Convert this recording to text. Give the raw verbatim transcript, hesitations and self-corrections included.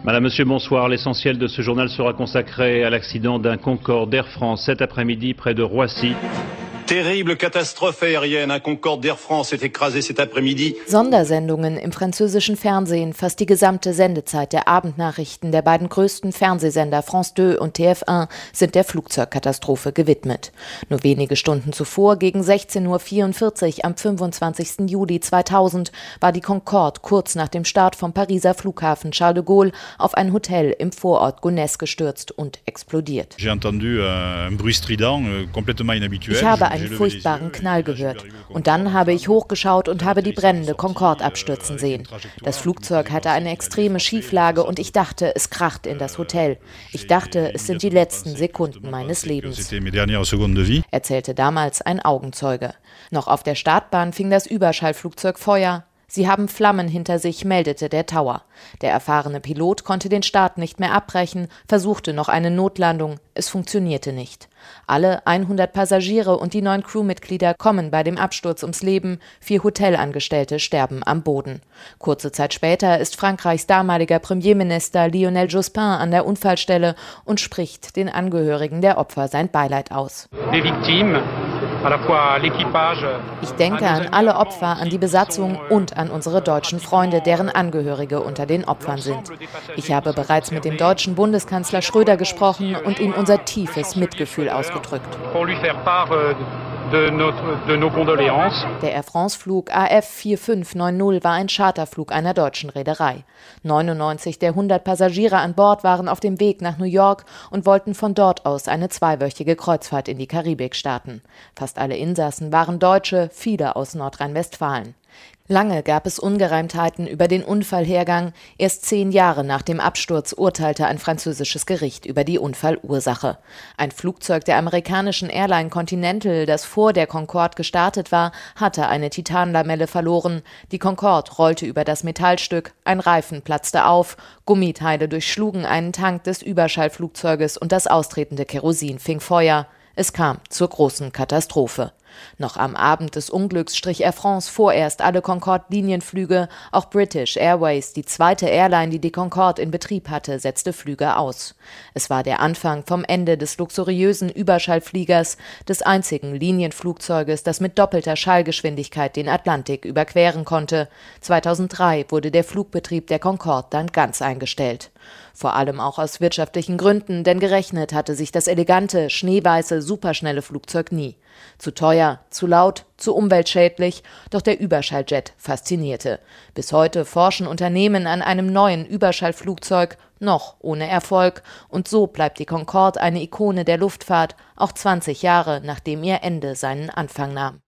Madame, Monsieur, bonsoir. L'essentiel de ce journal sera consacré à l'accident d'un Concorde d'Air France cet après-midi près de Roissy. Terrible Katastrophe aérienne. Un Concorde d'Air France est écrasé cet après-midi. Sondersendungen im französischen Fernsehen, fast die gesamte Sendezeit der Abendnachrichten der beiden größten Fernsehsender France zwei und T F eins sind der Flugzeugkatastrophe gewidmet. Nur wenige Stunden zuvor, gegen sechzehn Uhr vierundvierzig am fünfundzwanzigsten Juli zweitausend, war die Concorde kurz nach dem Start vom Pariser Flughafen Charles de Gaulle auf ein Hotel im Vorort Gonesse gestürzt und explodiert. Ich habe einen furchtbaren Knall gehört. Und dann habe ich hochgeschaut und habe die brennende Concorde abstürzen sehen. Das Flugzeug hatte eine extreme Schieflage und ich dachte, es kracht in das Hotel. Ich dachte, es sind die letzten Sekunden meines Lebens, erzählte damals ein Augenzeuge. Noch auf der Startbahn fing das Überschallflugzeug Feuer. Sie haben Flammen hinter sich, meldete der Tower. Der erfahrene Pilot konnte den Start nicht mehr abbrechen, versuchte noch eine Notlandung. Es funktionierte nicht. Alle hundert Passagiere und die neun Crewmitglieder kommen bei dem Absturz ums Leben. Vier Hotelangestellte sterben am Boden. Kurze Zeit später ist Frankreichs damaliger Premierminister Lionel Jospin an der Unfallstelle und spricht den Angehörigen der Opfer sein Beileid aus. Ich denke an alle Opfer, an die Besatzung und an unsere deutschen Freunde, deren Angehörige unter den Opfern sind. Ich habe bereits mit dem deutschen Bundeskanzler Schröder gesprochen und ihm unser tiefes Mitgefühl ausgedrückt. Der Air France-Flug A F vier fünf neun null war ein Charterflug einer deutschen Reederei. neunundneunzig der hundert Passagiere an Bord waren auf dem Weg nach New York und wollten von dort aus eine zweiwöchige Kreuzfahrt in die Karibik starten. Fast alle Insassen waren Deutsche, viele aus Nordrhein-Westfalen. Lange gab es Ungereimtheiten über den Unfallhergang. Erst zehn Jahre nach dem Absturz urteilte ein französisches Gericht über die Unfallursache. Ein Flugzeug der amerikanischen Airline Continental, das vor der Concorde gestartet war, hatte eine Titanlamelle verloren. Die Concorde rollte über das Metallstück, ein Reifen platzte auf, Gummiteile durchschlugen einen Tank des Überschallflugzeuges und das austretende Kerosin fing Feuer. Es kam zur großen Katastrophe. Noch am Abend des Unglücks strich Air France vorerst alle Concorde-Linienflüge. Auch British Airways, die zweite Airline, die die Concorde in Betrieb hatte, setzte Flüge aus. Es war der Anfang vom Ende des luxuriösen Überschallfliegers, des einzigen Linienflugzeuges, das mit doppelter Schallgeschwindigkeit den Atlantik überqueren konnte. zweitausenddrei wurde der Flugbetrieb der Concorde dann ganz eingestellt. Vor allem auch aus wirtschaftlichen Gründen, denn gerechnet hatte sich das elegante, schneeweiße, superschnelle Flugzeug nie. Zu teuer, zu laut, zu umweltschädlich, doch der Überschalljet faszinierte. Bis heute forschen Unternehmen an einem neuen Überschallflugzeug, noch ohne Erfolg. Und so bleibt die Concorde eine Ikone der Luftfahrt, auch zwanzig Jahre nachdem ihr Ende seinen Anfang nahm.